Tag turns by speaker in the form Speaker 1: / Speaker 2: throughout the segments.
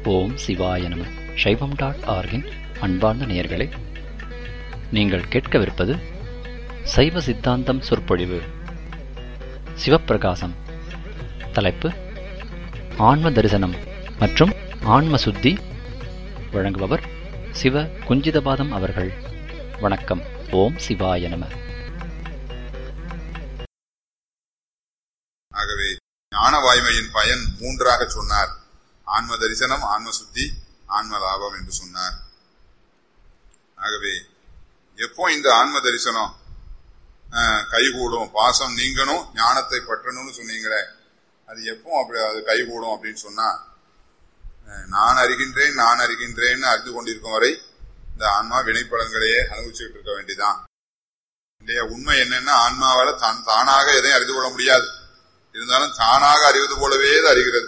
Speaker 1: ஓம் சிவாய நம. சைவம்.org-இன் அன்பார்ந்த நேயர்களே, நீங்கள் கேட்கவிருப்பது சைவ சித்தாந்தம் சொற்பொழிவு. சிவப்பிரகாசம். தலைப்பு ஆன்ம தரிசனம் மற்றும் ஆன்ம சுத்தி. வழங்குபவர் சிவ குஞ்சிதபாதம் அவர்கள். வணக்கம். ஓம் சிவாய நம.
Speaker 2: ஆகவே ஞான வாய்மையின் பயன் மூன்றாக சொன்னார். ஆன்ம தரிசனம், ஆன்ம சுத்தி, ஆன்ம லாபம் என்று சொன்னார். ஆகவே எப்போ இந்த ஆன்ம தரிசனம் கைகூடும், பாசம் நீங்கணும், ஞானத்தை பற்றணும்னு சொன்னீங்களே, அது எப்போ அப்படி அது கைகூடும் அப்படின்னு சொன்னா, நான் அறிகின்றேன் நான் அறிகின்றேன்னு அறிந்து கொண்டிருக்கும் வரை இந்த ஆன்மா வினைப்பலன்களையே அனுபவிச்சுட்டு இருக்க வேண்டிதான் இல்லையா? உண்மை என்னன்னா, ஆன்மாவால தானாக எதையும் அறிந்து கொள்ள முடியாது. இருந்தாலும் தானாக அறிவது போலவே அறிகிறது.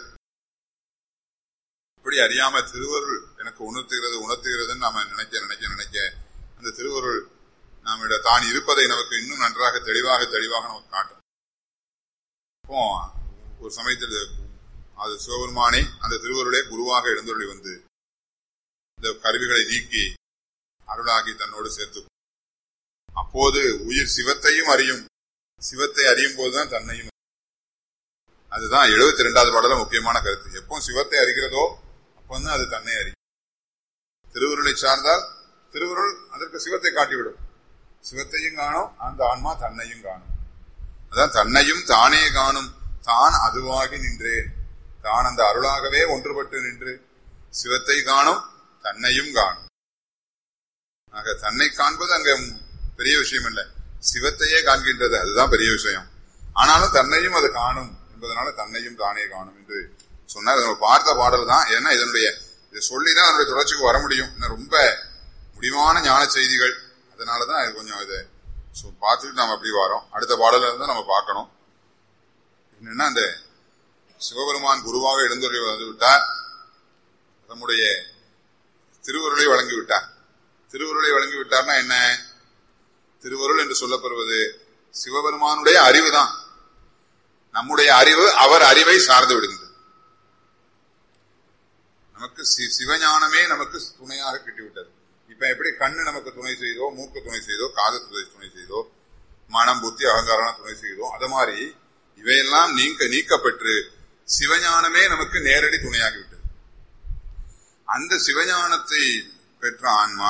Speaker 2: இப்படி அறியாம திருவருள் எனக்கு உணர்த்துகிறதுன்னு நாம நினைக்க அந்த திருவருள் நம்மிட தான் இருப்பதை நமக்கு இன்னும் நன்றாக தெளிவாக நமக்கு காட்டும். இப்போ ஒரு சமயத்தில் அது சிவபெருமானே அந்த திருவருளே குருவாக எழுந்தருளி வந்து இந்த கருவிகளை நீக்கி அருளாகி தன்னோடு சேர்த்து, அப்போது உயிர் சிவத்தையும் அறியும். சிவத்தை அறியும் போதுதான் தன்னையும். அதுதான் 72வது பாடல முக்கியமான கருத்து. எப்போ சிவத்தை அறிகிறதோ அப்பதான் அது தன்னை அறியும். திருவருளை சார்ந்தால் திருவருள் அதற்கு சிவத்தை காட்டிவிடும். சிவத்தையும் காணும், அந்த ஆன்மா தன்னையும் காணும். அதான் தன்னையும் தானே காணும், தான் அதுவாகி நின்றேன். தான் அந்த அருளாகவே ஒன்றுபட்டு நின்று சிவத்தை காணும், தன்னையும் காணும். ஆக தன்னை காண்பது அங்க பெரிய விஷயம் இல்லை, சிவத்தையே காண்கின்றது, அதுதான் பெரிய விஷயம். ஆனாலும் தன்னையும் அது காணும் என்பதனால தன்னையும் தானே காணும் என்று சொன்னார். நம்ம பார்த்த பாடல் தான். ஏன்னா இதை சொல்லிதான் அதனுடைய தொடர்ச்சிக்கு வர முடியும். ரொம்ப முடிவான ஞான செய்திகள். அதனாலதான் இது கொஞ்சம் இதை பார்த்துட்டு நாம அப்படி வரோம். அடுத்த பாடல இருந்தா நம்ம பார்க்கணும். என்னன்னா, அந்த சிவபெருமான் குருவாக எழுந்தருளி வந்து விட்டார், நம்முடைய திருவருளை வழங்கிவிட்டார். திருவருளை வழங்கி விட்டார்னா என்ன? திருவருள் என்று சொல்லப்படுவது சிவபெருமானுடைய அறிவு தான். நம்முடைய அறிவு அவர் அறிவை சார்ந்து விடுகிறது. நமக்கு சிவஞானமே நமக்கு துணையாக கிட்டிவிட்டது. இப்ப எப்படி கண்ணு நமக்கு துணை செய்தோ, மூக்கு துணை செய்தோ, காது துணை செய்தோ, மனம், புத்தி, அகங்காரம் துணை செய்தோ, அது மாதிரி இவையெல்லாம் நீக்கப்பெற்று சிவஞானமே நமக்கு நேரடி துணையாகிவிட்டது. அந்த சிவஞானத்தை பெற்ற ஆன்மா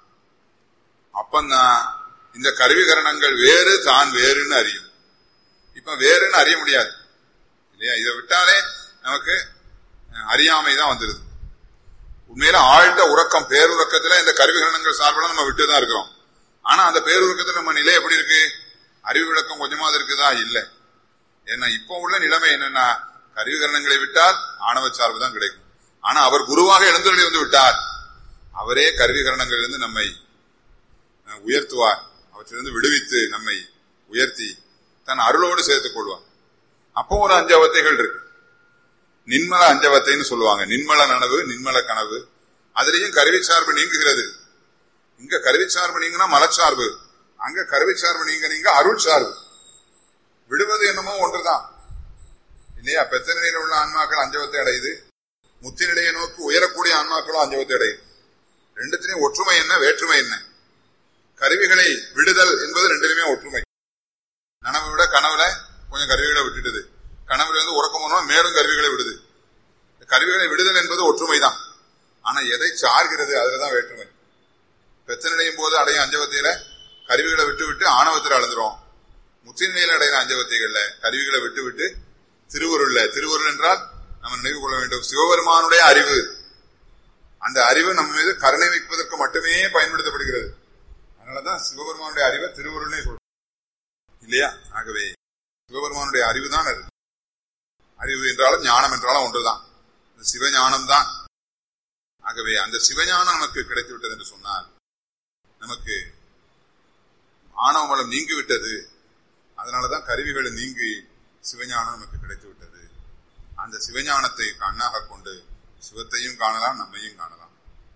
Speaker 2: அப்பந்தான் இந்த கருவிகரணங்கள் வேறு, தான் வேறுன்னு அறியும். இப்ப வேறுன்னு அறிய முடியாது இல்லையா? இதை விட்டாலே நமக்கு அறியாமைதான் வந்துருது. உண்மையில ஆழ்ந்த உறக்கம், பேருறக்கத்துல இந்த கருவிகரணங்கள் சார்பெல்லாம் நம்ம விட்டுதான் இருக்கிறோம். ஆனா அந்த பேருறக்கத்துல நம்ம நிலை எப்படி இருக்கு? அறிவு விளக்கம் கொஞ்சமாவது இருக்குதா? இல்லை. ஏன்னா இப்போ உள்ள நிலைமை என்னன்னா, கருவிகரணங்களை விட்டால் ஆணவ சார்பு தான் கிடைக்கும். ஆனா அவர் குருவாக எழுந்தருளி வந்து விட்டார். அவரே கருவிகரணங்களிலிருந்து நம்மை உயர்த்துவார். அவற்றிலிருந்து விடுவித்து நம்மை உயர்த்தி தன் அருளோடு சேர்த்துக் கொள்வார். அப்போ ஒரு 5 அவத்தைகள் இருக்கு. நின்மல 5 அவத்தைன்னு சொல்லுவாங்க. நின்மல நனவு, நின்மல கனவு. அதுலயும் கருவி சார்பு நீங்குகிறது. இங்க கருவி சார்பு நீங்கினா மலச்சார்பு, அங்க கருவி சார்பு நீங்க அருள் சார்பு. விடுவது என்னமோ ஒன்றுதான் இல்லையா? பெத்த நிலையில் உள்ள ஆன்மாக்கள் 5 அவத்தை அடையுது. முத்தி நிலையை நோக்கி உயரக்கூடிய ஆன்மாக்களும் 5 அவத்தை அடையுது. ரெண்டுத்திலையும் ஒற்றுமை என்ன, வேற்றுமை என்ன? கருவிகளை விடுதல் என்பது ரெண்டிலுமே ஒற்றுமை. நனவை விட கனவுல கொஞ்சம் கருவிகளை விட்டுடுது. கனவுல இருந்து உறக்கம் போனோம், மேலும் கருவிகளை விடுது. கருவிகளை விடுதல் என்பது ஒற்றுமை தான். ஆனா எதை சார்கிறது, அதுலதான் வேற்றுமை. பெத்த நிலையும் போது அடையும் 5 அவத்தையில கருவிகளை விட்டு ஆணவத்தில் அழுந்துரும். முத்தி நிலையில அடைகிற 5 அவத்தைகள்ல கருவிகளை விட்டு திருவருள் என்றால் நம்ம நினைவு கொள்ள வேண்டும், சிவபெருமானுடைய அறிவு. அந்த அறிவு நம்ம மீது கருணை வைப்பதற்கு மட்டுமே பயன்படுத்தப்படுகிறது. அதனாலதான் சிவபெருமானுடைய அறிவை திருவருள்னே சொல்றோம் இல்லையா? ஆகவே சிவபெருமானுடைய அறிவு தான் அது. அறிவு என்றாலும் ஞானம் என்றாலும் ஒன்றுதான், சிவஞானம் தான். ஆகவே அந்த சிவஞானம் நமக்கு கிடைத்துவிட்டது என்று சொன்னால் நமக்கு ஆணவ மலம் நீங்கிவிட்டது. அதனாலதான் கருவிகளை நீங்கி சிவஞானம் நமக்கு கிடைத்து விட்டது. அந்த சிவஞானத்தை கண்ணாக கொண்டு சிவத்தையும் காணலாம், நம்மையும் காணலாம்.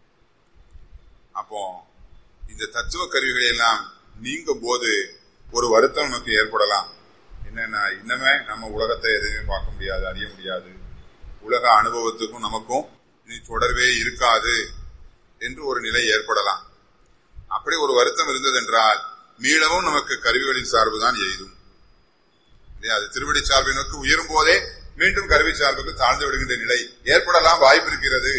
Speaker 2: அப்போ இந்த தத்துவ கருவிகளை எல்லாம் நீங்கும் போது ஒரு வருத்தம் நமக்கு ஏற்படலாம். என்னன்னா, இன்னமே நம்ம உலகத்தை எதுவுமே பார்க்க முடியாது, அறிய முடியாது. உலக அனுபவத்துக்கும் நமக்கும் இனி தொடர்பே இருக்காது என்று ஒரு நிலை ஏற்படலாம். அப்படி ஒரு வருத்தம் இருந்ததென்றால் மீளவும் நமக்கு கருவிகளின் சார்பு தான் எய்தும். அது திருவடி சார்பை நோக்கி உயரும் போதே மீண்டும் கருவி சார்புக்கு தாழ்ந்து விடுகின்ற நிலை ஏற்படலாம், வாய்ப்பு இருக்கிறது.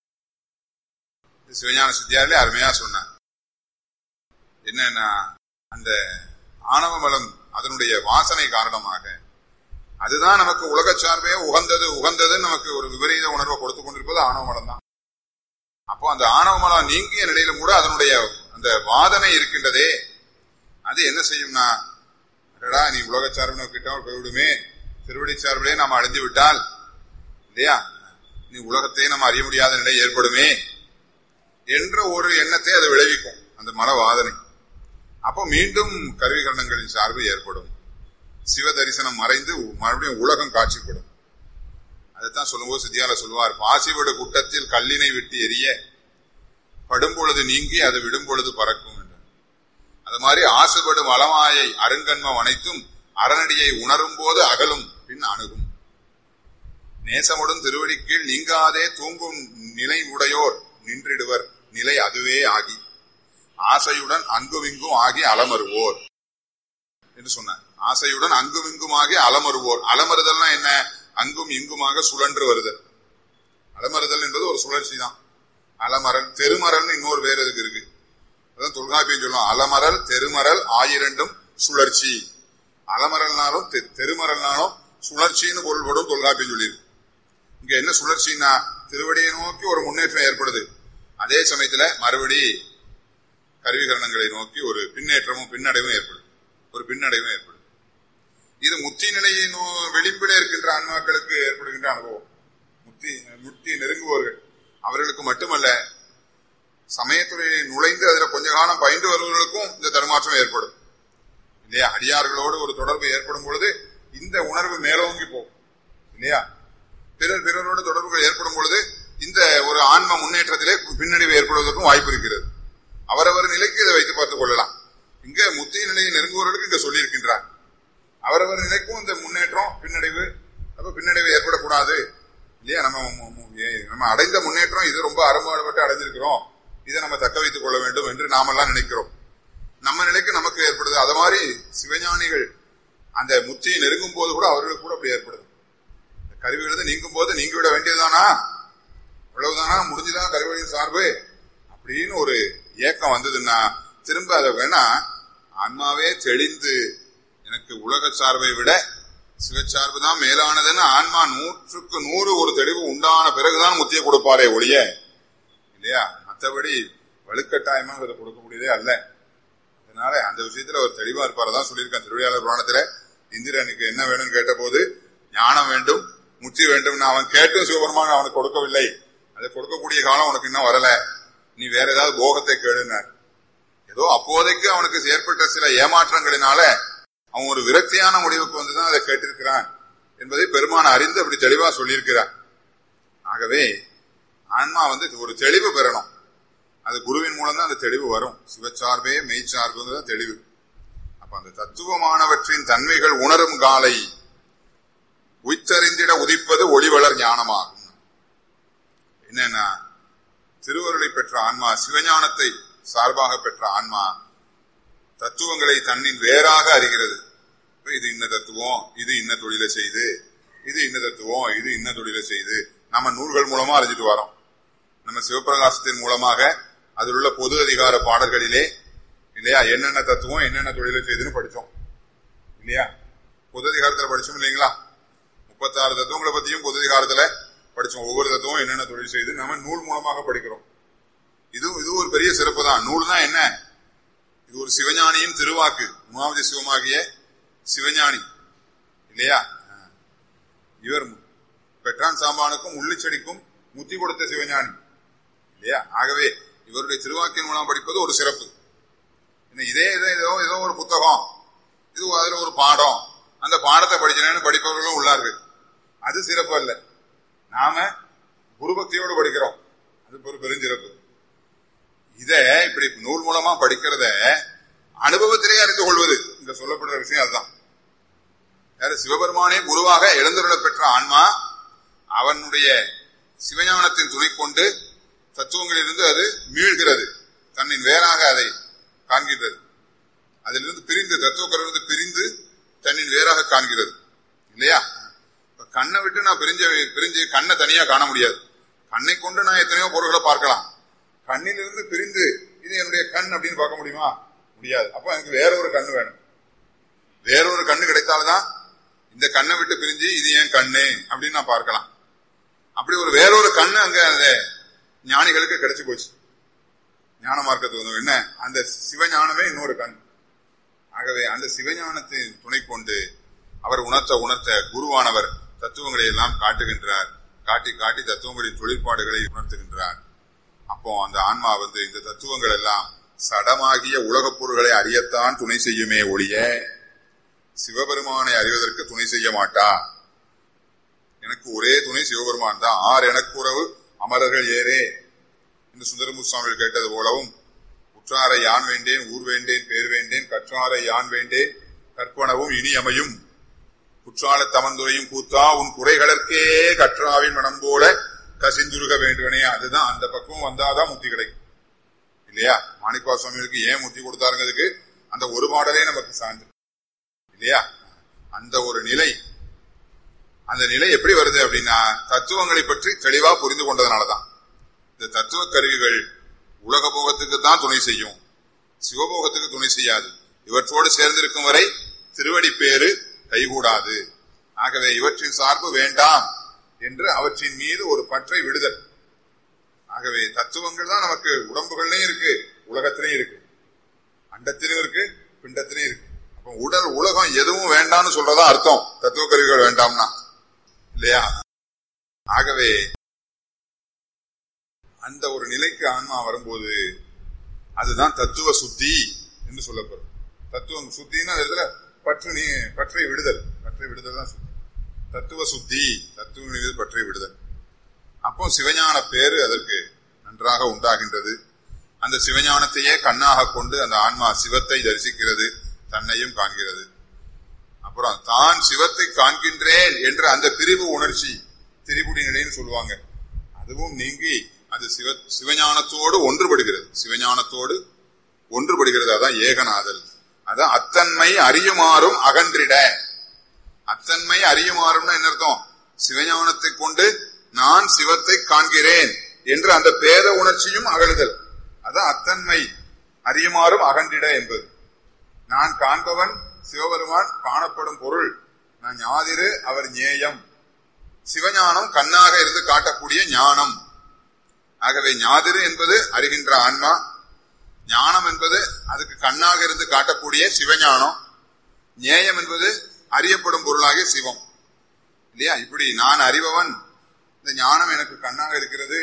Speaker 2: சிவஞான சித்தியாரிலே அருமையா சொன்னார். என்னன்னா, அந்த ஆணவ மலம் அதனுடைய வாசனை காரணமாக அதுதான் நமக்கு உலக சார்பே உகந்தது நமக்கு ஒரு விபரீத உணர்வை கொடுத்து கொண்டிருப்பது ஆணவ மலம் தான். அப்போ அந்த ஆணவ மலம் நீங்கிய நிலையிலும் கூட அதனுடைய அந்த வாதனை இருக்கின்றதே, அது என்ன செய்யும்னா, நீ உலக சார்பு நோக்கிட்டால் போய்விடுமே, திருவடி சார்பிலே நாம் அடைந்து விட்டால் இல்லையா, நீ உலகத்தை நாம் அறிய முடியாத நிலை ஏற்படுமே என்ற ஒரு எண்ணத்தை அது விளைவிக்கும், அந்த மன வாதனை. அப்போ மீண்டும் கருவிகரணங்களின் சார்பு ஏற்படும். சிவ தரிசனம் மறைந்து மறுபடியும் உலகம் காட்சிப்படும். அதைத்தான் சொல்லும்போது சித்தியால சொல்லுவார், பாசிவிடு குட்டத்தில் கல்லினை விட்டு எரிய படும்பொழுது நீங்கி அது விடும் பொழுது பறக்கும் என்று. அது மாதிரி ஆசுபடும் வளமாயை அருங்கன்மம் அனைத்தும் அறநடியை உணரும் போது அகலும் பின் அணுகும். நேசமுடன் திருவடி கீழ் நீங்காதே தூங்கும் நிலை உடையோர் நின்றிடுவர் நிலை அதுவே ஆகி ஆசையுடன் அங்குமிங்கும் ஆகி அலமருவோர் என்று சொன்னார். ஆசையுடன் அங்குமிங்கும் ஆகி அலமருவோர். அலமறுதல்னா என்ன? அங்கும் இங்குமாக சுழன்று வருதல். அலமறுதல் என்பது ஒரு சுழற்சி தான். அலமரல் தெருமரல் இன்னொரு வேறு எதுக்கு இருக்கு, அதான் தொல்காப்பியம் சொல்லுவோம். அலமரல் தெருமரல் ஆயிரண்டும் சுழற்சி. அலமரல்னாலும் தெருமரல்னாலும் சுழற்சின்னு பொருள்படும் தொல்காப்பியம் சொல்லியிருக்கு. இங்க என்ன சுழற்சின்னா, திருவடியை நோக்கி ஒரு முன்னேற்றம் ஏற்படுது, அதே சமயத்துல மறுபடி கருவிகரணங்களை நோக்கி ஒரு பின்னேற்றமும் பின்னடைவும் ஏற்படுது, ஒரு பின்னடைவும் ஏற்படுது. இது முத்தி நிலையின் வெளிம்பிட இருக்கின்ற ஆன்மாக்களுக்கு ஏற்படுகின்ற அனுபவம். முத்தி நெருங்குவோர்கள் அவர்களுக்கு மட்டுமல்ல, சமயத்துறையை நுழைந்து அதுல கொஞ்ச காலம் பயின்று வருவர்களுக்கும் இந்த தடுமாற்றம் ஏற்படும் இல்லையா. அடியார்களோடு ஒரு தொடர்பு ஏற்படும் பொழுது இந்த உணர்வு மேலோங்கி போகும் இல்லையா. பிறரோடு தொடர்புகள் ஏற்படும் பொழுது இந்த ஒரு ஆன்ம முன்னேற்றத்திலே பின்னடைவு ஏற்படுவதற்கும் வாய்ப்பு இருக்கிறது. அவரவர் நிலைக்கு இதை வைத்து பார்த்துக் கொள்ளலாம். இங்க முத்திய நிலையை நெருங்குவோர்களுக்கு இங்க சொல்லியிருக்கின்றார். அவரவர் நிலைக்கும் இந்த முன்னேற்றம் பின்னடைவு, அப்ப பின்னடைவு ஏற்படக்கூடாது இல்லையா. நம்ம அடைந்த முன்னேற்றம் இது ரொம்ப அறம்பாடுபட்டு அடைஞ்சிருக்கிறோம், இதை நம்ம தக்க வைத்துக் கொள்ள வேண்டும் என்று நாமெல்லாம் நினைக்கிறோம். நம்ம நிலைக்கு நமக்கு ஏற்படுது. அது மாதிரி சிவஞானிகள் அந்த முத்தியை நெருங்கும் போது கூட அவர்களுக்கு கூட அப்படி ஏற்படுது. கருவிகள் நீங்கும் போது நீங்கிவிட வேண்டியதுதானா, இவ்வளவுதானா, முடிஞ்சுதான் கருவிகளின் சார்பு அப்படின்னு ஒரு ஏக்கம் வந்ததுன்னா திரும்ப அதை வேணா ஆன்மாவே தெளிந்து எனக்கு உலக சார்பை விட சிவச்சார்பு தான் மேலானதுன்னு ஆன்மா 100க்கு 100 ஒரு தெளிவு உண்டான பிறகுதான் முத்தியை கொடுப்பாரே ஒழிய இல்லையா. மற்றபடி வலுக்கட்டாயமா அதை கொடுக்கக்கூடியதே அல்ல. அதனால அந்த விஷயத்துல ஒரு தெளிவா இருப்பாரதான் சொல்லியிருக்கேன். திருவிளையாடல் புராணத்துல இந்திரனுக்கு என்ன வேணும்னு கேட்ட போது ஞானம் வேண்டும், முத்தி வேண்டும். அவன் கேட்டும் சிவபெருமான் அவனுக்கு கொடுக்கவில்லை. அதை கொடுக்கக்கூடிய காலம் உனக்கு இன்னும் வரல, நீ வேற ஏதாவது போகத்தை கேளுனார். ஏதோ அப்போதைக்கு அவனுக்கு ஏற்பட்ட சில ஏமாற்றங்களினால அவன் ஒரு விரக்தியான முடிவுக்கு வந்துதான் அதை கேட்டிருக்கிறான் என்பதை பெருமான அறிந்து அப்படி தெளிவா சொல்லியிருக்கிறார். ஆகவே ஆன்மா ஒரு தெளிவு பெறணும். அது குருவின் மூலம் தான் அந்த தெளிவு வரும். சிவச்சார்பே மெய்ச்சார்புதான் தெளிவு. அப்ப அந்த தத்துவமானவற்றின் தன்மைகள் உணரும் காலை உய்த்தறிந்திட உதிப்பது ஒளிவளர் ஞானமாகும். என்னன்னா, திருவருளை பெற்ற ஆன்மா, சிவஞானத்தை சார்பாக பெற்ற ஆன்மா தத்துவங்களை தன்னின் வேறாக அறிகிறது. இது இன்ன தத்துவம், இது இன்ன தொழிலை செய்து, இது இன்ன தத்துவம், இது இன்ன தொழிலை செய்து நம்ம நூல்கள் மூலமா அறிஞ்சிட்டு வரோம். நம்ம சிவபிரகாசத்தின் மூலமாக அதில் உள்ள பொது அதிகார பாடல்களிலே இல்லையா என்னென்ன தத்துவம் என்னென்ன தொழிலை செய்துன்னு படிச்சோம் இல்லையா. பொது அதிகாரத்துல படிச்சோம் இல்லைங்களா. 36 தத்துவங்களை பத்தியும் பொது அதிகாரத்துல படிச்சோம். ஒவ்வொரு தத்துவம் என்னென்ன தொழில் செய்து நம்ம நூல் மூலமாக படிக்கிறோம். இது ஒரு பெரிய சிறப்பு தான். நூல் தான் என்ன, இது ஒரு சிவஞானியின் திருவாக்கு. உமாவதி சிவமாகிய சிவஞானி இல்லையா. இவர் பெற்றான் சாம்பானுக்கும் உள்ளிச்செடிக்கும் முத்தி கொடுத்த சிவஞானி இல்லையா. ஆகவே இவருடைய திருவாக்கின் மூலம் படிப்பது ஒரு சிறப்பு. இதே ஏதோ ஒரு புத்தகம், இது அதுல ஒரு பாடம், அந்த பாடத்தை படிக்கிறேன்னு படிப்பவர்களும் உள்ளார்கள். அது சிறப்பு அல்ல. நாம குருபக்தியோடு படிக்கிறோம், அது ஒரு பெருஞ்சிறப்பு. இத இப்படி நூல் மூலமா படிக்கிறத அனுபவத்திலேயே அறிந்து கொள்வது இந்த சொல்லப்படுற விஷயம் அதுதான். யாரு சிவபெருமானே குருவாக எழுந்தருள பெற்ற ஆன்மா அவனுடைய சிவஞானத்தின் துணை கொண்டு தத்துவங்களிலிருந்து அது மீள்கிறது, தன்னின் வேறாக அதை காண்கின்றது. அதிலிருந்து பிரிந்து, தத்துவக்கரிலிருந்து பிரிந்து தன்னின் வேறாக காண்கிறது இல்லையா? கண்ணை விட்டு நான் பிரிஞ்சு கண்ணை தனியா காண முடியாது. கண்ணை கொண்டு நான் எத்தனையோ பொருள்களை பார்க்கலாம். கண்ணிலிருந்து பிரிந்து இது என்னுடைய கண் அப்படின்னு பார்க்க முடியுமா? முடியாது. அப்ப எனக்கு வேற ஒரு கண்ணு வேணும். வேறொரு கண்ணு கிடைத்தால்தான் இந்த கண்ணை விட்டு பிரிஞ்சு இது ஏன் கண்ணு அப்படின்னு நான் பார்க்கலாம். அப்படி ஒரு வேறொரு கண்ணு அங்க அந்த ஞானிகளுக்கு கிடைச்சு போச்சு. ஞான மார்க்கத்துக்கு வந்து என்ன, அந்த சிவஞானமே இன்னொரு கண். ஆகவே அந்த சிவஞானத்தின் துணை கொண்டு அவர் உணர்த்த குருவானவர் தத்துவங்களை எல்லாம் காட்டுகின்றார். காட்டி காட்டி தத்துவங்களின் தொழிற்பாடுகளை உணர்த்துகின்றார். அப்போ அந்த ஆன்மா வந்து இந்த தத்துவங்கள் எல்லாம் சடமாகிய உலகப் பொருள்களை அறியத்தான் துணை செய்யுமே ஒழிய சிவபெருமானை அறிவதற்கு துணை செய்ய மாட்டா. எனக்கு ஒரே துணை சிவபெருமான் தான். ஆர் எனக்கு உறவு அமரர்கள் ஏரே என்று சுந்தரமூர்த்தி சுவாமிகள் கேட்டது போலவும், உற்றாரை யான் வேண்டேன், ஊர் வேண்டேன், பேர் வேண்டேன், கற்றாரை யான் வேண்டேன், கற்பனவும் இனி அமையும், குற்றால தமந்துரையும் கூத்தா உன் குறைகளற்கே கற்றாவின் மனம் போல கசிந்துருக வேண்டுவனே. அதுதான், அந்த பக்கம் வந்தாதான் முத்தி கிடைக்கும் இல்லையா? மாணிக்கவா சுவாமிகளுக்கு ஏன் முத்தி கொடுத்தாருங்கிறதுக்கு அந்த ஒரு பாடலே நமக்கு சான்று இல்லையா? அந்த ஒரு நிலை, அந்த நிலை எப்படி வருது அப்படின்னா தத்துவங்களை பற்றி தெளிவா புரிந்து கொண்டதுனாலதான். இந்த தத்துவ கருவிகள் உலக போகத்துக்கு தான் துணை செய்யும், சிவபோகத்துக்கு துணை செய்யாது. இவற்றோடு சேர்ந்திருக்கும் வரை திருவடி பேரு கைகூடாது. ஆகவே இவற்றின் சார்பு வேண்டாம் என்று அவற்றின் மீது ஒரு பற்றை விடுதல். ஆகவே தத்துவங்கள் தான் நமக்கு உடம்புகள்லயும் இருக்கு, உலகத்திலையும் இருக்கு, அண்டத்திலும் இருக்கு, பிண்டத்திலையும் இருக்கு. அப்ப உடல் உலகம் எதுவும் வேண்டாம்னு சொல்றதா அர்த்தம், தத்துவ கருவிகள் வேண்டாம்னா இல்லையா? ஆகவே அந்த ஒரு நிலைக்கு ஆன்மா வரும்போது அதுதான் தத்துவ சுத்தி என்று சொல்லப்படும். தத்துவம் சுத்தின்னா இதுல பற்றை விடுதல் தான் சுத்தி. தத்துவ சுத்தி, தத்துவ மீது பற்றை விடுதல். அப்போ சிவஞான பேரு அதற்கு நன்றாக உண்டாகின்றது. அந்த சிவஞானத்தையே கண்ணாக கொண்டு அந்த ஆன்மா சிவத்தை தரிசிக்கிறது, தன்னையும் காண்கிறது. அப்புறம் தான் சிவத்தை காண்கின்றேன் என்ற அந்த பிரிவு உணர்ச்சி திரிபுடி நிலைன்னு சொல்லுவாங்க, அதுவும் நீங்கி அது சிவஞானத்தோடு ஒன்றுபடுகிறது. சிவஞானத்தோடு ஒன்றுபடுகிறது. அதான் ஏகநாதல். அதான் அத்தன்மை அறியுமாறும் அகன்றிட. அத்தன்மை அறியுமாறும்னா என்ன அர்த்தம்? சிவஞானத்தை கொண்டு நான் சிவத்தை காண்கிறேன் என்று அந்த பேத உணர்ச்சியும் அகழுதல். அதான் அத்தன்மை அறியுமாறும் அகன்றிட என்பது. நான் காண்பவன் சிவபெருமான், காணப்படும் பொருள் நான் ஞாதிரு, அவர் ஞேயம். சிவஞானம் கண்ணாக இருந்து காட்டக்கூடிய ஞானம். ஆகவே ஞாதிரு என்பது அறிகின்ற ஆன்மா, ஞானம் என்பது அதுக்கு கண்ணாக இருந்து காட்டக்கூடிய சிவஞானம், ஞேயம் என்பது அறியப்படும் பொருளாகிய சிவம் இல்லையா? இப்படி நான் அறிபவன், இந்த ஞானம் எனக்கு கண்ணாக இருக்கிறது,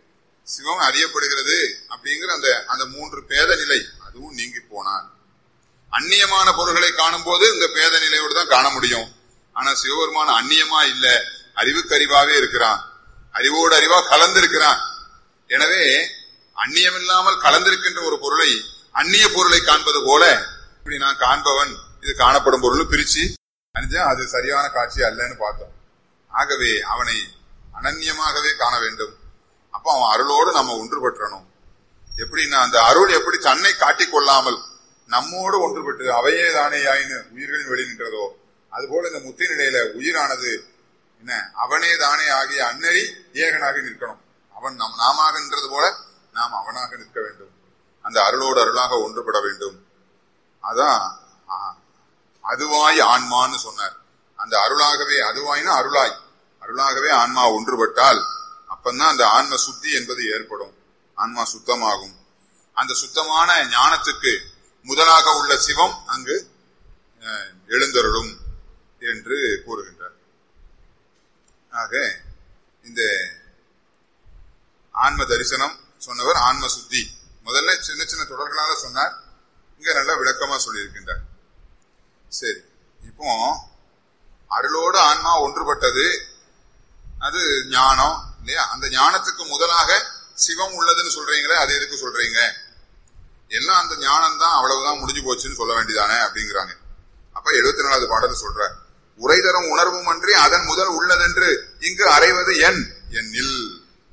Speaker 2: சிவம் அறியப்படுகிறது அப்படிங்கிற அந்த மூன்று பேத நிலை அதுவும் நீங்கி போனான். அந்நியமான பொருள்களை காணும் போது இந்த பேத நிலையோடு தான் காண முடியும். ஆனா சிவபெருமான அந்நியமா இல்ல, அறிவுக்கு அறிவாவே இருக்கிறான், அறிவோடு அறிவா கலந்திருக்கிறான். எனவே அந்நியம் இல்லாமல் கலந்திருக்கின்ற ஒரு பொருளை, அந்நிய பொருளை காண்பது போல இப்படி நான் காண்பவன், இது காணப்படும் பொருள் பிரிச்சு அணிஞ்சா அது சரியான காட்சி அல்லன்னு பார்த்தோம். ஆகவே அவனை அனன்யமாகவே காண வேண்டும். அப்ப அவன் அருளோடு நம்ம ஒன்றுபற்றணும். எப்படின்னா அந்த அருள் எப்படி தன்னை காட்டிக் கொள்ளாமல் நம்மோடு ஒன்றுபட்டு அவையே தானே ஆயின்னு உயிர்களின் வெளி நின்றதோ, அதுபோல இந்த முத்தி நிலையில உயிரானது என்ன அவனே தானே ஆகிய அன்னறி ஏகனாக நிற்கணும். அவன் நாமன்றது போல நாம் அவனாக நிற்க வேண்டும். அந்த அருளோடு அருளாக ஒன்றுபட வேண்டும். அதான் அதுவாய் ஆன்மான்னு சொன்னார். அந்த அருளாகவே, அதுவாய்னா அருளாய், அருளாகவே ஆன்மா ஒன்றுபட்டால் அப்பந்தான் அந்த ஆன்ம சுத்தி என்பது ஏற்படும். ஆன்மா சுத்தமாகும். அந்த சுத்தமான ஞானத்துக்கு முதலாக உள்ள சிவம் அங்கு எழுந்தருளும் என்று கூறுகின்றார். ஆக இந்த ஆன்ம தரிசனம் சொன்னவர் ஆன்ம சுத்தி முதல்ல சின்ன சின்ன தொடர்களால சொன்னார், இங்க நல்லா விளக்கமா சொல்லியிருக்கின்றார். சரி, இப்போ அருளோடு ஆன்மா ஒன்றுபட்டது, அது ஞானம் இல்லையா? அந்த ஞானத்துக்கு முதலாக சிவம் உள்ளதுன்னு சொல்றீங்களே, அது எதுக்கு சொல்றீங்க? எல்லாம் அந்த ஞானம் தான், அவ்வளவுதான், முடிஞ்சு போச்சுன்னு சொல்ல வேண்டியதானே அப்படிங்கிறாங்க. அப்ப 74வது பாடல் சொல்ற, உரை தரும் உணர்வும் அன்றி அதன் முதல் உள்ளதென்று இங்கு அறைவது என் எண்ணில்.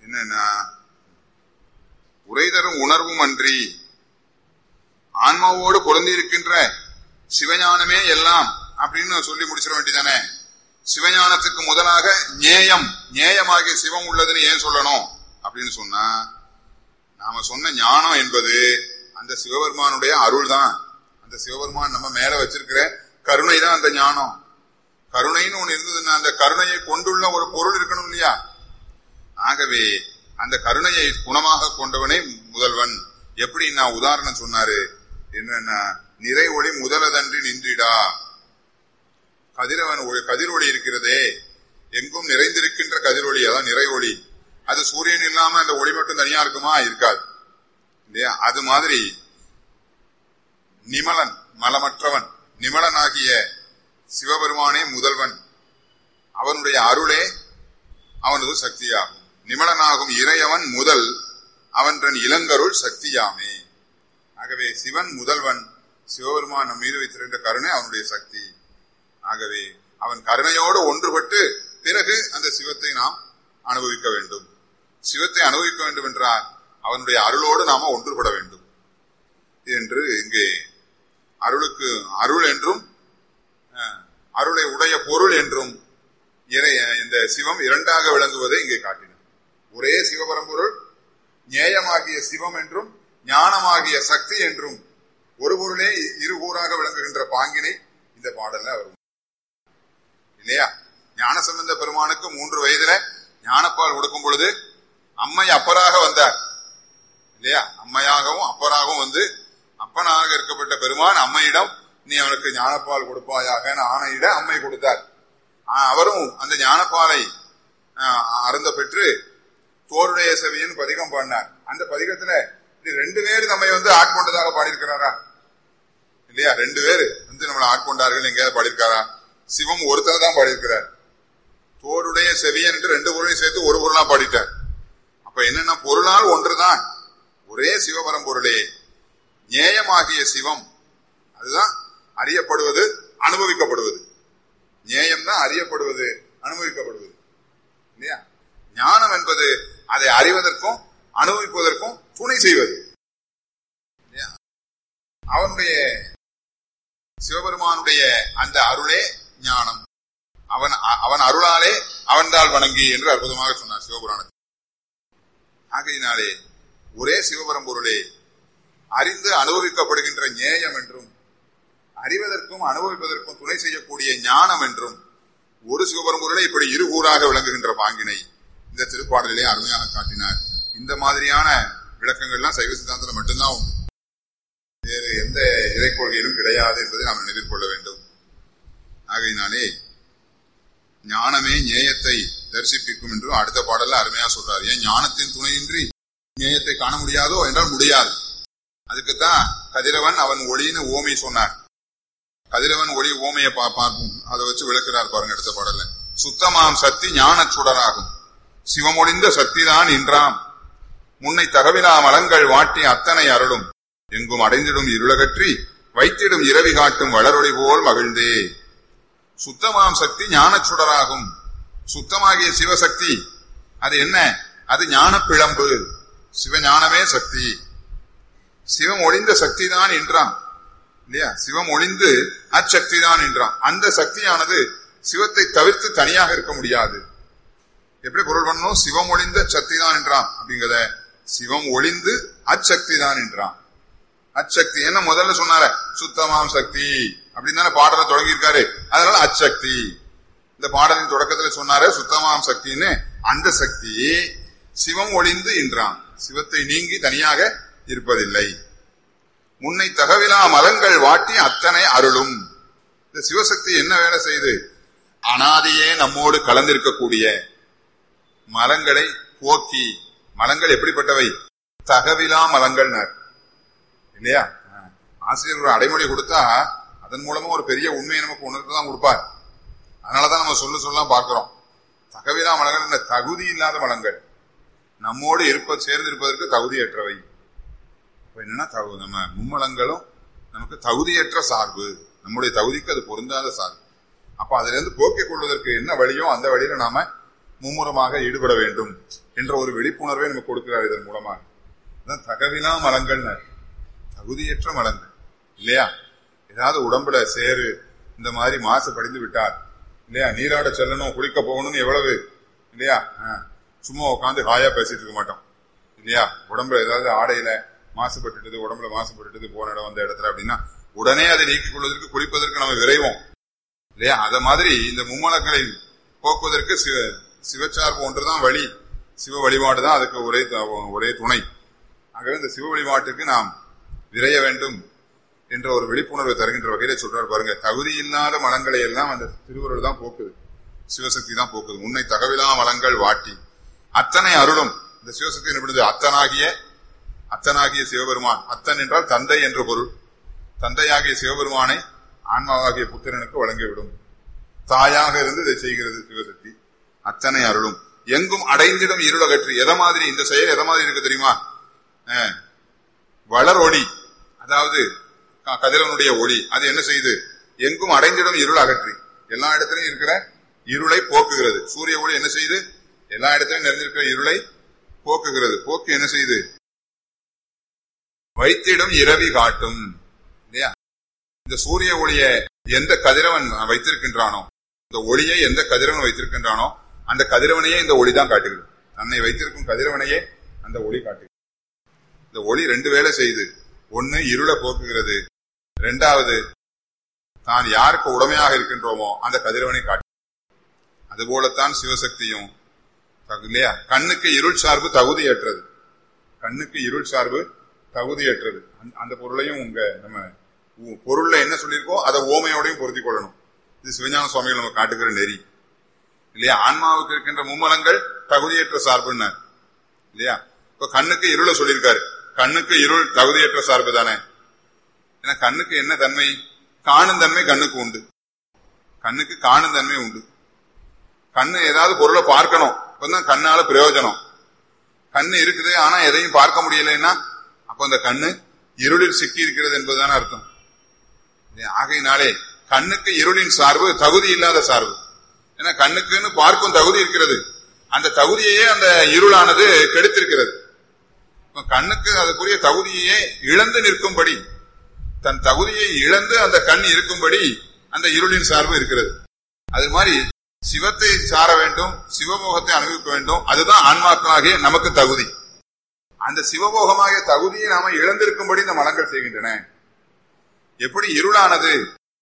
Speaker 2: என்னன்னா உரைதரும் உணர்வும் அன்றி ஆன்மாவோடு பொருந்தி இருக்கின்ற சிவஞானமே எல்லாம் அப்படின்னு சொல்லி முடிச்சிட வேண்டியதானே. சிவஞானத்துக்கு முதலாக ஞேயமாகிய சிவம் உள்ளதுன்னு ஏன் சொல்லணும் அப்படின்னு சொன்னா, நாம சொன்ன ஞானம் என்பது அந்த சிவபெருமானுடைய அருள் தான். அந்த சிவபெருமான் நம்ம மேல வச்சிருக்கிற கருணை தான் அந்த ஞானம். கருணைன்னு ஒண்ணு இருந்ததுன்னா அந்த கருணையை கொண்டுள்ள ஒரு பொருள் இருக்கணும் இல்லையா? ஆகவே அந்த கருணையை குணமாக கொண்டவனே முதல்வன். எப்படி நான் உதாரணம் சொன்னாரு என்னன்னா, நிறை ஒளி முதலதன்றி நின்றிடா. கதிர் ஒளி இருக்கிறதே, எங்கும் நிறைந்திருக்கின்ற கதிரொளி, அதான் நிறை ஒளி. அது சூரியன் இல்லாம அந்த ஒளி மட்டும் தனியா இருக்குமா? இருக்காது இல்லையா? அது மாதிரி நிமலன், மலமற்றவன், நிமலனாகிய சிவபெருமானே முதல்வன். அவனுடைய அருளே அவனது சக்தியாகும். நிமலனாகும் இறையவன் முதல், அவன்றன் இளங்கருள் சக்தியாமே. ஆகவே சிவன் முதல்வன், சிவபெருமான் நம் மீது வைத்திருக்கின்ற கருணை அவனுடைய சக்தி. ஆகவே அவன் கருணையோடு ஒன்றுபட்டு பிறகு அந்த சிவத்தை நாம் அனுபவிக்க வேண்டும். சிவத்தை அனுபவிக்க வேண்டும் என்றால் அவனுடைய அருளோடு நாம ஒன்றுபட வேண்டும் என்று இங்கே அருளுக்கு அருள் என்றும் அருளை உடைய பொருள் என்றும் இந்த சிவம் இரண்டாக விளங்குவதை இங்கே காட்டினார். ஒரே சிவபரம்பொருள் ஞேயமாகிய சிவம் என்றும் ஞானமாகிய சக்தி என்றும் ஒரு பொருளே இருகூறாக விளங்குகின்ற பாங்கினை இந்த பாடல்ல அவர் இல்லையா? ஞானசம்பந்த பெருமானுக்கு 3 வயதுல ஞானப்பால் கொடுக்கும் பொழுது அம்மை அப்பராக வந்தார் இல்லையா? அம்மையாகவும் அப்பராகவும் வந்து அப்பனாக இருக்கப்பட்ட பெருமான் அம்மையிடம் நீ அவனுக்கு ஞானப்பால் கொடுப்பாயாக ஆணையிட அம்மை கொடுத்தார். அவரும் அந்த ஞானப்பாலை அருந்த பெற்று தோருடைய செவியின் பதிகம் பாடினார். அந்த பதிகத்துல 2 பேர் நம்மை வந்து ஆட்கொண்டதாக பாடியிருக்கிறாரா இல்லையா? 2 பேர் வந்து நம்மளை ஆட்கொண்டார்கள் எங்கேயாவது பாடியிருக்காரா? சிவம் ஒருத்தர் தான் பாடியிருக்கிறார். தோருடைய செவியன் என்று 2 பொருளையும் சேர்த்து ஒரு பொருளா பாடிட்டார். அப்ப என்னன்னா பொருளால் ஒன்றுதான், ஒரே சிவபரம்பொருளே. ஞேயமாகிய சிவம் அதுதான் அறியப்படுவது, அனுபவிக்கப்படுவது. ஞேயம் தான் அறியப்படுவது, அனுபவிக்கப்படுவது இல்லையா? ஞானம் என்பது அதை அறிவதற்கும் அனுபவிப்பதற்கும் துணை செய்வது. அவனுடைய சிவபெருமானுடைய அந்த அருளே ஞானம். அவன் அருளாலே அவன்தால் வணங்கி என்று அற்புதமாக சொன்னார் சிவபுராணத்தில். ஆகையினாலே ஒரே சிவபரம்பொருளே அறிந்து அனுபவிக்கப்படுகின்ற ஞேயம் என்றும் அறிவதற்கும் அனுபவிப்பதற்கும் துணை செய்யக்கூடிய ஞானம் என்றும் ஒரு சிவபரம்பொருளை இப்படி இருகூறாக விளங்குகின்ற பாங்கினை இந்த திருப்பாடலிலே அருமையாக காட்டினார். இந்த மாதிரியான விளக்கங்கள்லாம் சைவ சித்தாந்தத்தில் மட்டும்தான் உண்டு, வேறு எந்த இறை கொள்கையிலும் கிடையாது என்பதை நாம் நினைவில் கொள்ள வேண்டும். ஆகையினாலே ஞானமே ஞேயத்தை தரிசிப்பிக்கும் என்று அடுத்த பாடல்ல அருமையா சொல்றாரு. ஏன் ஞானத்தின் துணையின்றி ஞேயத்தை காண முடியாதோ என்றால் முடியாது. அதுக்குத்தான் கதிரவன் அவன் ஒளின்னு ஓமை சொன்னார். கதிரவன் ஒளி ஓமையை பார்ப்போம், அதை வச்சு விளக்குறார் பாருங்க அடுத்த பாடல்ல. சுத்தமாம் சக்தி ஞான சுடராகும், சிவமொழிந்த சக்திதான் இன்றாம், முன்னை தகவிலா மலங்கள் வாட்டி அத்தனை அருளும், எங்கும் அடைந்திடும் இருளகற்றி வைத்திடும் இரவி காட்டும் வளரொளி போல் மகிழ்ந்தே. சுத்தமாம் சக்தி ஞான சுடராகும். சுத்தமாகிய சிவசக்தி அது என்ன? அது ஞான பிழம்பு. சிவஞானமே சக்தி. சிவம் ஒளிந்த சக்தி தான் என்றான் இல்லையா? சிவம் ஒளிந்து அச்சக்தி தான் என்றான். அந்த சக்தியானது சிவத்தை தவிர்த்து தனியாக இருக்க முடியாது. எப்படி பொருள் பண்ணணும்? சிவம் ஒளிந்த சக்தி தான் என்றான் அப்படிங்கிறத சிவம் ஒளிந்து அச்சக்தி தான் என்றான். அச்சக்தி என்ன முதல்ல சொன்னார சுத்தமாம் சக்தி அப்படின்னு தானே பாடலை தொடங்கியிருக்காரு. அதனால அச்சக்தி. இந்த பாடலின் தொடக்கத்துல சொன்னாரு சுத்தமாம் சக்தின்னு. அந்த சக்தி சிவம் ஒளிந்து என்றான், சிவத்தை நீங்கி தனியாக இருப்பதில்லை. முன்னை தகவிலா மலங்கள் வாட்டி அத்தனை அருளும். இந்த சிவசக்தி என்ன வேலை செய்து? அனாதியே நம்மோடு கலந்திருக்கக்கூடிய மலங்களை போக்கி. மலங்கள் எப்படிப்பட்டவை? தகவிலா மலங்கள் இல்லையா? ஆசிரியர் ஒரு அடைமொழி கொடுத்தா அதன் மூலமா ஒரு பெரிய உண்மையை நமக்கு உணர்த்துதான் கொடுப்பார். அதனாலதான் நம்ம சொல்லலாம் பார்க்கிறோம். தகவிலா மலங்கள் தகுதி இல்லாத மலங்கள், நம்மோடு சேர்ந்து இருப்பதற்கு தகுதியற்றவை. என்னன்னா நம்ம மும்மலங்களும் நமக்கு தகுதியற்ற சார்பு, நம்முடைய தகுதிக்கு அது பொருந்தாத சார்பு. அப்ப அதுல இருந்து போக்கிக் கொள்வதற்கு என்ன வழியோ அந்த வழியில நாம மும்முரமாக ஈடுபட வேண்டும் என்ற ஒரு விழிப்புணர்வை நமக்கு கொடுக்கிறார் இதன் மூலமாக. தகவிலா மலங்கள், தகுதியற்ற மலங்கள் இல்லையா? ஏதாவது உடம்புல சேரு இந்த மாதிரி மாசு படிந்து விட்டார் இல்லையா, நீராட செல்லணும், குளிக்க போகணும்னு எவ்வளவு இல்லையா, சும்மா உட்காந்து ஹாயா பேசிட்டு இருக்க மாட்டோம் இல்லையா? உடம்புல ஏதாவது ஆடையில மாசுபட்டுட்டது, உடம்புல மாசுபட்டுட்டது போன இடம் வந்த இடத்துல அப்படின்னா உடனே அதை நீக்கிக் கொள்வதற்கு குளிப்பதற்கு நம்ம விரைவோம் இல்லையா? அத மாதிரி இந்த மும்மலங்களை போக்குவதற்கு சிவச்சார்பு ஒன்றுதான் வழி, சிவ வழிபாடுதான் அதுக்கு ஒரே துணை. ஆகவே இந்த சிவ வழிபாட்டுக்கு நாம் விரைய வேண்டும் என்ற ஒரு விழிப்புணர்வை தருகின்ற வகையில சொல்றாரு பாருங்க. தகுதி இல்லாத மலங்களை எல்லாம் அந்த திருவருள் தான் போக்குது, சிவசக்தி தான் போக்குது. உன்னை தகவிலா மலங்கள் வாட்டி அத்தனை அருளும். இந்த சிவசக்தி என்ன பண்ணுது? அத்தனாகிய சிவபெருமான். அத்தன் என்றால் தந்தை என்ற பொருள். தந்தையாகிய சிவபெருமானை ஆன்மாவாகிய புத்திரனுக்கு வழங்கிவிடும். தாயாக இருந்து இதை செய்கிறது சிவசக்தி. அத்தனை அருளும் எங்கும் அடைந்திடும் இருளகற்றி. எதை மாதிரி இந்த செயல் எதை மாதிரி இருக்கு தெரியுமா? வளர் ஒளி, அதாவது கதிரவனுடைய ஒளி, அது என்ன செய்யுது? எங்கும் அடைந்திடும் இருள் அகற்றி எல்லா இடத்திலும் இருக்கிற இருளை போக்குகிறது. சூரிய ஒளி என்ன செய்யுது? எல்லா இடத்திலும் நிறைந்திருக்கிற இருளை போக்குகிறது. போக்கு என்ன செய்யுது? வைத்திடும் இரவி காட்டும் இல்லையா? இந்த சூரிய ஒளியை எந்த கதிரவன் வைத்திருக்கின்றானோ, இந்த ஒளியை எந்த கதிரவன் வைத்திருக்கின்றானோ அந்த கதிரவனையே இந்த ஒளி தான் காட்டுகிறது. தன்னை வைத்திருக்கும் கதிரவனையே அந்த ஒளி காட்டுகிறது. இந்த ஒளி ரெண்டு வேலை செய்யுது. ஒன்னு இருளை போக்குகிறது, இரண்டாவது தான் யாருக்கு உடமையாக இருக்கின்றோமோ அந்த கதிரவனை காட்டு. அதுபோலத்தான் சிவசக்தியும் இல்லையா? கண்ணுக்கு இருள் சார்பு தகுதியற்றது. கண்ணுக்கு இருள் சார்பு தகுதியற்றது. அந்த பொருளையும் நம்ம பொருள்ல என்ன சொல்லியிருக்கோ அதை ஓமையோடையும் பொருத்திக் கொள்ளணும். இது சிவஞான சுவாமிகள் நம்ம காட்டுகிற நெறி இல்லையா? ஆன்மாவுக்கு இருக்கின்ற மும்மலங்கள் தகுதியற்ற சார்புன்னு இல்லையா? இப்ப கண்ணுக்கு இருளை சொல்லியிருக்காரு. கண்ணுக்கு இருள் தகுதியற்ற சார்பு தானே. ஏன்னா கண்ணுக்கு என்ன தன்மை? காணும் தன்மை கண்ணுக்கு உண்டு. கண்ணுக்கு காணும் தன்மை உண்டு. கண்ணு ஏதாவது பொருளை பார்க்கணும், அப்பதான் கண்ணால பிரயோஜனம். கண்ணு இருக்குது ஆனா எதையும் பார்க்க முடியலைன்னா அப்ப அந்த கண்ணு இருளில் சிக்கி இருக்கிறது என்பதுதானே அர்த்தம். ஆகையினாலே கண்ணுக்கு இருளின் சார்பு தகுதி இல்லாத சார்பு. ஏன்னா கண்ணுக்குன்னு பார்க்கும் தகுதி இருக்கிறது, அந்த தகுதியையே அந்த இருளானது கெடுத்திருக்கிறது. கண்ணுக்கு அதுக்குரிய தகுதியே இழந்து நிற்கும்படி, தன் தகுதியை இழந்து அந்த கண் இருக்கும்படி அந்த இருளின் சார்பு இருக்கிறது. அது மாதிரி சிவத்தை சார வேண்டும், சிவபோகத்தை அனுபவிக்க வேண்டும். அதுதான் ஆன்மாக்களாகிய நமக்கு தகுதி. அந்த சிவபோகமாகிய தகுதியை நாம இழந்திருக்கும்படி இந்த மலங்கள் செய்கின்றன. எப்படி இருளானது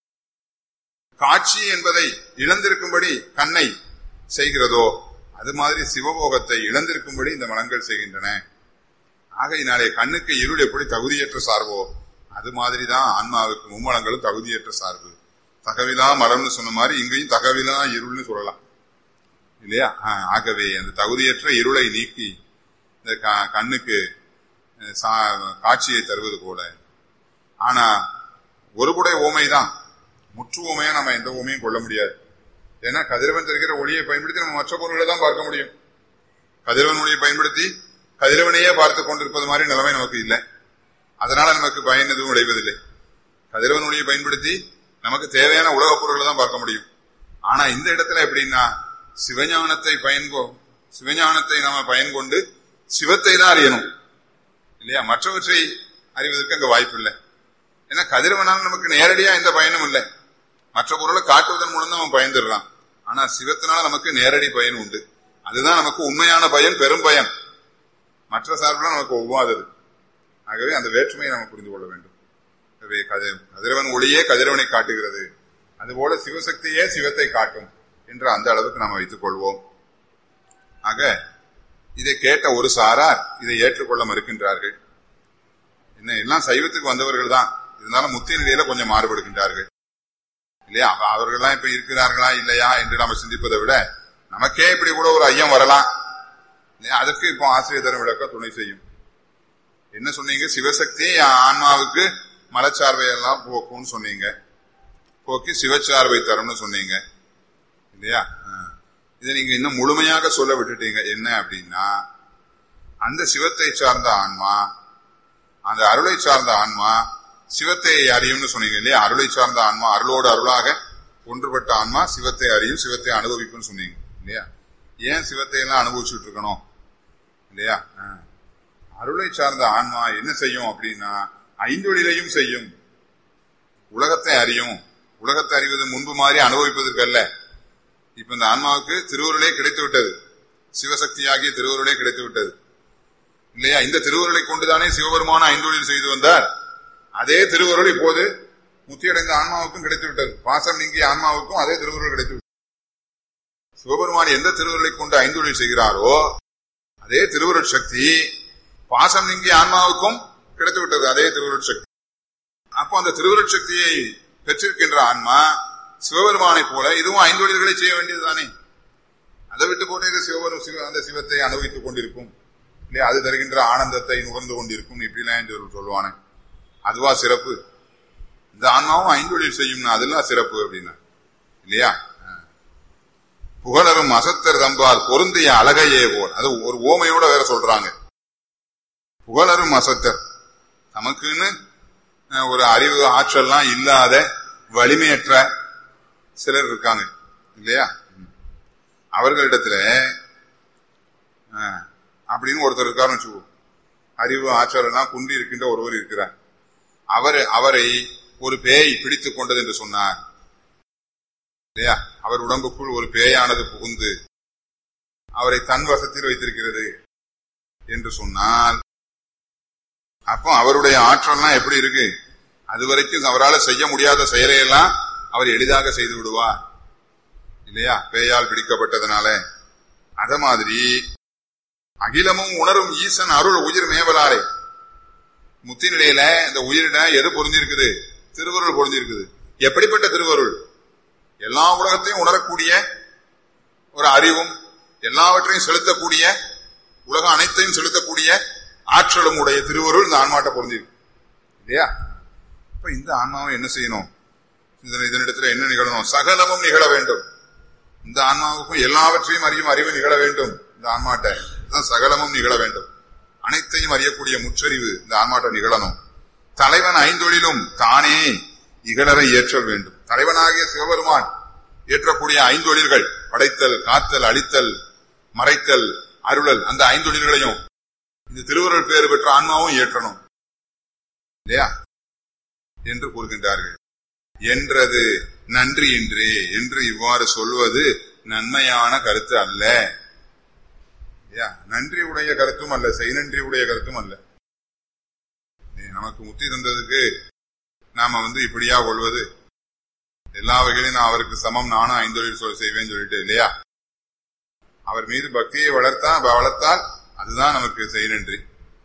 Speaker 2: காட்சி என்பதை இழந்திருக்கும்படி கண்ணை செய்கிறதோ அது மாதிரி சிவபோகத்தை இழந்திருக்கும்படி இந்த மலங்கள் செய்கின்றன. ஆகையினாலே கண்ணுக்கு இருள் எப்படி தகுதியற்ற சார்போ அது மாதிரிதான் ஆன்மாவுக்கு மும்மலங்களும் தகுதியற்ற சார்பு. தகவிலா மரம்னு சொன்ன மாதிரி இங்கேயும் தகவிலா இருள்னு சொல்லலாம் இல்லையா? ஆகவே அந்த தகுதியற்ற இருளை நீக்கி இந்த கண்ணுக்கு காட்சியை தருவது போல. ஆனா ஒருபுடைய ஓமைதான், முற்று ஓமையா நம்ம எந்த ஓமையும் கொள்ள முடியாது. ஏன்னா கதிரவன் தருகிற ஒளியை பயன்படுத்தி நம்ம மற்ற பொருள்களை தான் பார்க்க முடியும். கதிரவன் ஒளியை பயன்படுத்தி கதிரவனையே பார்த்து கொண்டிருப்பது மாதிரி நிலைமை நமக்கு இல்லை. அதனால நமக்கு பயன் எதுவும் விளைவதில்லை. கதிரவன் ஒளியை பயன்படுத்தி நமக்கு தேவையான உலகப் பொருள்களை தான் பார்க்க முடியும். ஆனா இந்த இடத்துல எப்படின்னா சிவஞானத்தை நாம பயன்கொண்டு சிவத்தை தான் அறியணும் இல்லையா? மற்றவற்றை அறிவதற்கு அங்க வாய்ப்பு இல்லை. ஏன்னா கதிரவனால் நமக்கு நேரடியா எந்த பயனும் இல்லை. மற்ற பொருளை காட்டுவதன் மூலம் தான் அவன் பயந்துடுறான். ஆனா சிவத்தினால நமக்கு நேரடி பயன் உண்டு. அதுதான் நமக்கு உண்மையான பயன், பெரும் பயன். மற்ற சார்புல நமக்கு ஒவ்வாதது. ஆகவே அந்த வேற்றுமையை நம்ம புரிந்து கொள்ள வேண்டும். கதிரவன் ஒளியே கதிரவனை காட்டுகிறது, அதுபோல சிவசக்தியே சிவத்தை காட்டும் என்ற அந்த அளவுக்கு நாம் வைத்துக் கொள்வோம். ஆக இதை கேட்ட ஒரு சாரார் இதை ஏற்றுக்கொள்ள மறுக்கின்றார்கள். என்ன எல்லாம் சைவத்துக்கு வந்தவர்கள் தான், இருந்தாலும் முத்திய நிலையில கொஞ்சம் மாறுபடுகின்றார்கள் இல்லையா? அவர்கள்லாம் இப்ப இருக்கிறார்களா இல்லையா என்று நாம சிந்திப்பதை விட நமக்கே இப்படி கூட ஒரு ஐயம் வரலாம். அதற்கு இப்போ ஆசிரியர் தரும் விளக்கம் துணை செய்யும். என்ன சொன்னீங்க? சிவசக்தி ஆன்மாவுக்கு மலச்சார்பை எல்லாம் போக்கும்னு சொன்னீங்க, போக்கி சிவச்சார்பை தரும்னு சொன்னீங்க இல்லையா? இதை நீங்க இன்னும் முழுமையாக சொல்ல விட்டுட்டீங்க. என்ன அப்படின்னா, அந்த சிவத்தை சார்ந்த ஆன்மா, அந்த அருளை சார்ந்த ஆன்மா சிவத்தை அறியும்னு சொன்னீங்க இல்லையா? அருளை சார்ந்த ஆன்மா, அருளோடு அருளாக ஒன்றுபட்ட ஆன்மா சிவத்தை அறியும், சிவத்தை அனுபவிக்கும் சொன்னீங்க இல்லையா? ஏன் சிவத்தை எல்லாம் அனுபவிச்சுட்டு இருக்கணும் இல்லையா? அருளை சார்ந்த ஆன்மா என்ன செய்யும் அப்படின்னா ஐந்தொழிலையும் செய்யும். உலகத்தை அறியும். உலகத்தை அறிவது முன்பு மாதிரி அனுபவிப்பதற்கு அல்ல. இப்ப இந்த ஆன்மாவுக்கு திருவருளே கிடைத்து விட்டது. சிவசக்தியாகிய திருவருளே கிடைத்து விட்டது இல்லையா? இந்த திருவருளை கொண்டுதானே சிவபெருமான ஐந்தொழில் செய்து வந்தார். அதே திருவருள் இப்போது முத்தியடைந்த ஆன்மாவுக்கும் கிடைத்து விட்டது. பாசம் நீங்கிய ஆன்மாவுக்கும் அதே திருவருள் கிடைத்து விட்டது. சிவபெருமான் எந்த திருவருளை கொண்டு ஐந்தொழில் செய்கிறாரோ அதே திருவருள் சக்தி பாசம் நீங்கிய ஆன்மாவுக்கும் கிடைத்து விட்டது. அதே திருவருள் சக்தி. அப்போ அந்த திருவருள் சக்தியை பெற்றிருக்கின்ற ஆன்மா சிவபெருமானை போல இதுவும் ஐந்தொழில்களை செய்ய வேண்டியதுதானே. அதை விட்டு போட்டு அந்த சிவத்தை அனுபவித்துக் கொண்டிருக்கும் இல்லையா? அது தருகின்ற ஆனந்தத்தை நுகர்ந்து கொண்டிருக்கும் இப்படிலாம் சொல்லுவானே, அதுவா சிறப்பு? இந்த ஆன்மாவும் ஐந்தொழில் செய்யும்னா அதெல்லாம் சிறப்பு அப்படின்னா இல்லையா? புகழரும் அசத்தர் தம்பால் பொருந்திய அழகையே போல். அது ஒரு ஓமையோட வேற சொல்றாங்க. புகழரும் அசத்தர், நமக்குன்னு ஒரு அறிவு ஆற்றல்லாம் இல்லாத வலிமையற்ற சிலர் இருக்காங்க இல்லையா? அவர்களிடத்துல அப்படின்னு ஒருத்தர் இருக்காருன்னு வச்சுக்கோ. அறிவு ஆற்றல் எல்லாம் குன்றி இருக்கின்ற ஒருவர் இருக்கிறார். அவரை ஒரு பேய் பிடித்துக் கொண்டது என்று சொன்னார் இல்லையா? அவர் உடம்புக்குள் ஒரு பேயானது புகுந்து அவரை தன் வசத்தில் வைத்திருக்கிறது என்று சொன்னால், அப்போ அவருடைய ஆற்றல்லாம் எப்படி இருக்கு? அதுவரைக்கும் அவரால் செய்ய முடியாத செயலையெல்லாம் அவர் எளிதாக செய்து விடுவார் இல்லையா? பேயால் பிடிக்கப்பட்டதுனால. அத மாதிரி அகிலமும் உணரும் ஈசன் அருள் உயிர் மேவலாரே. முத்தி நிலையில இந்த உயிரிட எது பொருந்தி இருக்குது? திருவருள் பொருந்தி இருக்குது. எப்படிப்பட்ட திருவருள்? எல்லா உலகத்தையும் உணரக்கூடிய ஒரு அறிவும் எல்லாவற்றையும் செலுத்தக்கூடிய உலகம் அனைத்தையும் செலுத்தக்கூடிய ஆற்றலும் உடைய திருவருள் இந்த ஆன்மாட்ட பொருந்திருக்கு இல்லையா? இப்ப இந்த ஆன்மாவை என்ன செய்யணும்? இதனிடத்துல என்ன நிகழணும்? சகலமும் நிகழ வேண்டும். இந்த ஆன்மாவுக்கும் எல்லாவற்றையும் அறியும் அறிவு நிகழ வேண்டும். இந்த ஆன்மாட்ட சகலமும் நிகழ வேண்டும். அனைத்தையும் அறியக்கூடிய முற்றறிவு இந்த ஆன்மாட்ட நிகழணும். தலைவன் ஐந்தொழிலும் தானே இகழரை ஏற்றல் வேண்டும். தலைவனாகிய சிவபெருமான் ஏற்றக்கூடிய ஐந்தொழில்கள், படைத்தல், காத்தல், அழித்தல், மறைத்தல், அருளல், அந்த ஐந்தொழில்களையும் இந்த திருவருள் பேறு பெற்ற ஆன்மாவும் ஏற்றணும் இல்லையா என்று கூறுகின்றார்கள். என்றது நன்றியின்றே என்று இவ்வாறு சொல்வது நன்மையான கருத்து அல்ல. நன்றி உடைய கருத்தும் அல்ல, செய்நன்றி உடைய கருத்தும் அல்ல. நமக்கு முத்தி தந்ததுக்கு நாம இப்படியா கொள்வது? எல்லா வகையிலும் நான் அவருக்கு சமம், நானும் ஐந்தொழில் செய்வேன்னு சொல்லிட்டு இல்லையா? அவர் மீது பக்தியை வளர்த்தால் அதுதான் நமக்கு செய்நன்றி.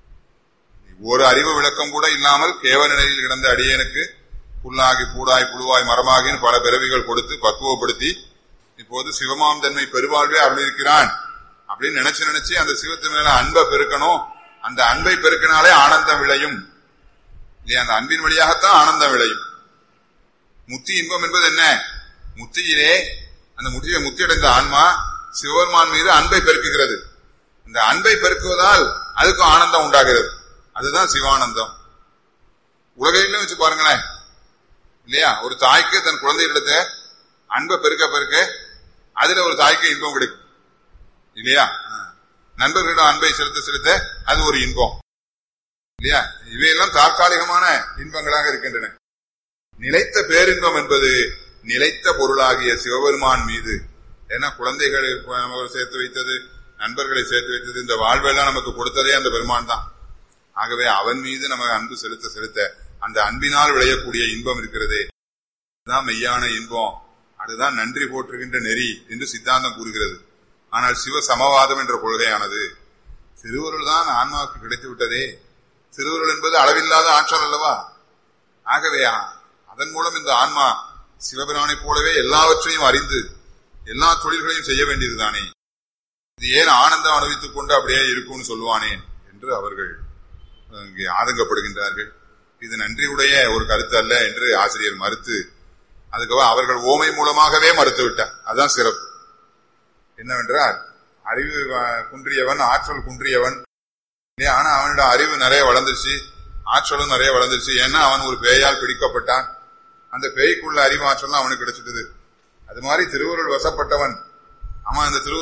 Speaker 2: ஒரு அறிவு விளக்கம் கூட இல்லாமல் கேவல நிலையில் கிடந்த அடியனுக்கு புல்லாகி பூடாய் புழுவாய் மரமாகின்னு பல பிறவிகள் கொடுத்து பக்குவப்படுத்தி இப்போது சிவமாம் தன்மை பெருவாழ்வே அருளிருக்கிறான் அப்படின்னு நினைச்சு அந்த சிவத்து மேல அன்பை பெருக்கணும். அந்த அன்பை பெருக்கினாலே ஆனந்தம் விளையும் இல்லையா? அந்த அன்பின் வழியாகத்தான் ஆனந்தம் விளையும். முத்தி இன்பம் என்பது என்ன? முத்தியிலே அந்த முத்தியடைந்த ஆன்மா சிவபெருமான் மீது அன்பை பெருக்குகிறது. இந்த அன்பை பெருக்குவதால் அதுக்கும் ஆனந்தம் உண்டாகிறது. அதுதான் சிவானந்தம். உலகையிலும் வச்சு பாருங்களேன் இல்லையா? ஒரு தாய்க்கு தன் குழந்தைகளிடத்த அன்பை பெருக்க அதுல ஒரு தாய்க்கு இன்பம் கிடைக்கும் இல்லையா? நண்பர்களிடம் அன்பை செலுத்த அது ஒரு இன்பம் இல்லையா? இவையெல்லாம் தற்காலிகமான இன்பங்களாக இருக்கின்றன. நிலைத்த பேரின்பம் என்பது நிலைத்த பொருளாகிய சிவபெருமான் மீது. ஏன்னா குழந்தைகளை சேர்த்து வைத்தது, நண்பர்களை சேர்த்து வைத்தது, இந்த வாழ்வெல்லாம் நமக்கு கொடுத்ததே அந்த பெருமான் தான். ஆகவே அவன் மீது நம்ம அன்பு செலுத்த அந்த அன்பினால் விளையக்கூடிய இன்பம் இருக்கிறதே, அதுதான் மெய்யான இன்பம். அதுதான் நன்றி போற்றுகின்ற நெறி என்று சித்தாந்தம் கூறுகிறது. ஆனால் சிவ சமவாதம் என்ற கொள்கையானது திருவருள் தான் ஆன்மாவுக்கு கிடைத்து விட்டதே. திருவருள் என்பது அளவில்லாத ஆற்றல் அல்லவா? ஆகவே அதன் மூலம் இந்த ஆன்மா சிவபிரானை போலவே எல்லாவற்றையும் அறிந்து எல்லா தொழில்களையும் செய்ய வேண்டியதுதானே. இது ஏன் ஆனந்தம் அனுபவித்துக் கொண்டு அப்படியே இருக்கும்னு சொல்லுவானேன் என்று அவர்கள் இங்கே ஆதங்கப்படுகின்றார்கள். இது நன்றியுடைய ஒரு கருத்து அல்ல என்று ஆசிரியர் மறுத்து, அதுக்காக அவர்கள் ஓமை மூலமாகவே மறுத்து விட்டார். அதுதான் சிறப்பு. என்னவென்றால் அறிவு குன்றியவன், ஆற்றல் குன்றியவன். ஆனா அவனோட அறிவு நிறைய வளர்ந்துருச்சு, ஆற்றலும் நிறைய வளர்ந்துருச்சு. ஏன்னா அவன் ஒரு பேயால் பிடிக்கப்பட்டான். அந்த பேய்க்குள்ள அறிவாற்றல் அவனுக்கு கிடைச்சிட்டது. அது மாதிரி திருவருள் வசப்பட்டவன், அவன் அந்த திருவருள்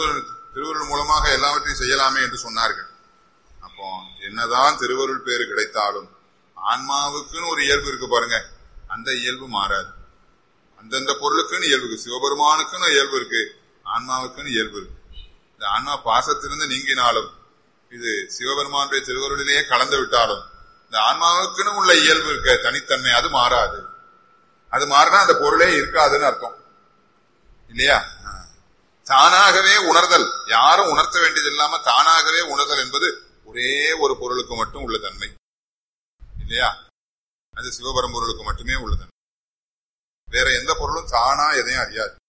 Speaker 2: திருவருள் மூலமாக எல்லாவற்றையும் செய்யலாமே என்று சொன்னார்கள். அப்போ என்னதான் திருவருள் பேரு கிடைத்தாலும் ஆன்மாவுக்குன்னு ஒரு இயல்பு இருக்கு பாருங்க, அந்த இயல்பு மாறாது. அந்தந்த பொருளுக்குன்னு இயல்பு இருக்கு. சிவபெருமானுக்குன்னு இயல்பு இருக்கு, ஆன்மாவுக்குன்னு இயல்பு இருக்கு. இந்த ஆன்மா பாசத்திலிருந்து நீங்கினாலும், இது சிவபெருமானுடைய திருவருளிலேயே கலந்து விட்டாலும், இந்த ஆன்மாவுக்குன்னு உள்ள இயல்பு இருக்க தனித்தன்மை அது மாறாது. அது மாறினா அந்த பொருளே இருக்காதுன்னு அர்த்தம் இல்லையா? தானாகவே உணர்தல், யாரும் உணர்த்த வேண்டியது இல்லாம தானாகவே உணர்தல் என்பது ஒரே ஒரு பொருளுக்கு மட்டும் உள்ள தன்மை இல்லையா? அது சிவபரம்பொருளுக்கு மட்டுமே உள்ள தன்மை. வேற எந்த பொருளும் தானா எதையும் அறியாது.